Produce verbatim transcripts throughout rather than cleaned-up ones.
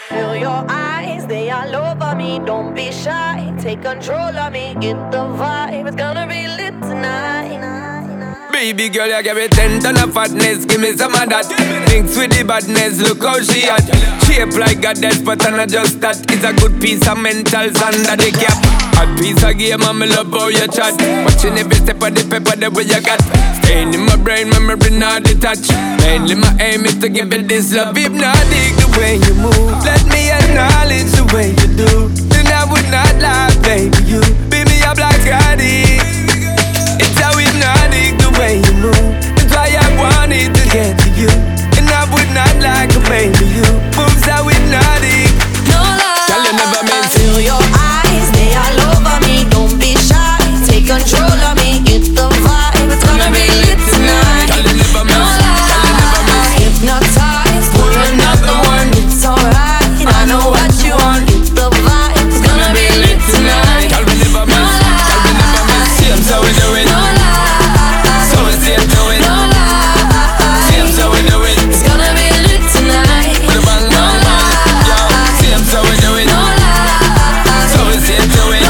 Feel your eyes, they all over me. Don't be shy, take control of me. Get the vibe, it's gonna be lit tonight. Baby girl, you give me ten ton of fatness, give me some of that. Mix with the badness, look how she at. Shape like a death, but I'm not just that. It's a good piece of mentals under the cap. A piece of game, I'm love how you chat. Watching every step of the pepper, the way you got. Staying in my brain, memory not detached. Mainly my aim is to give it this love. Hypnotic the way you move, let me acknowledge the way you do. Then I would not lie, baby, you beat me up like Scotty. It's how hypnotic the way you move. That's why I wanted to get to you. And I would not like a baby, you moves how hypnotic. No lie, Girl, you never meant to. feel your eyes, they all over me. Don't be shy, take control of me. Get the vibe, it's gonna be lit tonight. Girl, you never No meant to. Girl, you never meant lie, to. hypnotized, pull another one. It's alright, I know what you want. Get the vibe, it's gonna be lit tonight. Girl, we never No meant to. Girl, we never meant to. See 'em so we do it. No lie, So we see 'em do it. no lie, See 'em so we do it. it's gonna be lit tonight. With a bang bang bang. Yo, see 'em so we do it. No lie, So we see 'em do it. no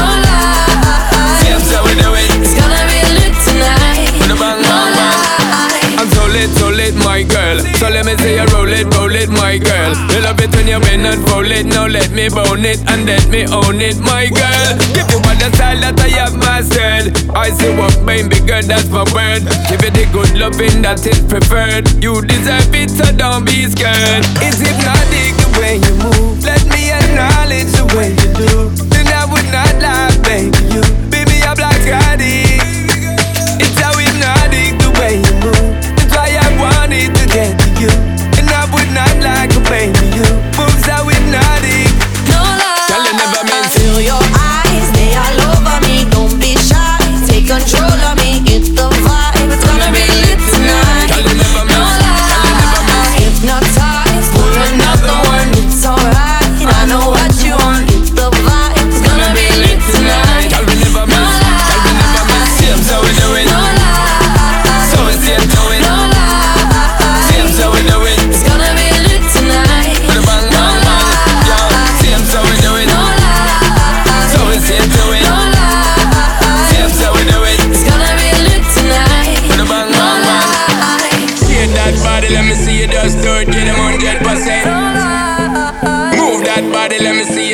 lie, See 'em so we do it. it's gonna be lit tonight. With a bang bang bang. I'm so lit, so lit, my girl. So let me say you roll it, roll it, my girl. You love it when you bend and roll it. Now let me bone it and let me own it, my girl. Give you all the style that I have mastered. I see what baby girl, that's my word. Give you the good loving that is preferred. You deserve it, so don't be scared. It's hypnotic the way you move. Let me acknowledge the way you do. Then I would not lie, baby, you beat me up like Scotty. It's how hypnotic the way you move. That's why I wanted to get to you. And I would not like a baby, you moves how hypnotic. No lie, Girl, you never meant to. feel your eyes, they all over me. Don't be shy, take control of me. Get the vibe, it's gonna be lit tonight. Girl, you never No meant to. Girl, you never meant lie, to. hypnotized, pull another one. It's alright, I know what you want. Get the vibe, it's gonna be lit tonight. Girl, we never No meant to. Girl, we never meant to. See 'em so we do it. No lie, So we see 'em do it. no lie, See 'em so we do it. it's gonna be lit tonight. With a bang bang bang. Yo, see 'em so we do it. No lie, So we see 'em do it. no lie, See 'em so we do it. it's gonna be lit tonight. With a bang bang bang. Shake that body, let me see you just do it. Get 'em one hundred percent. Move that body, let me see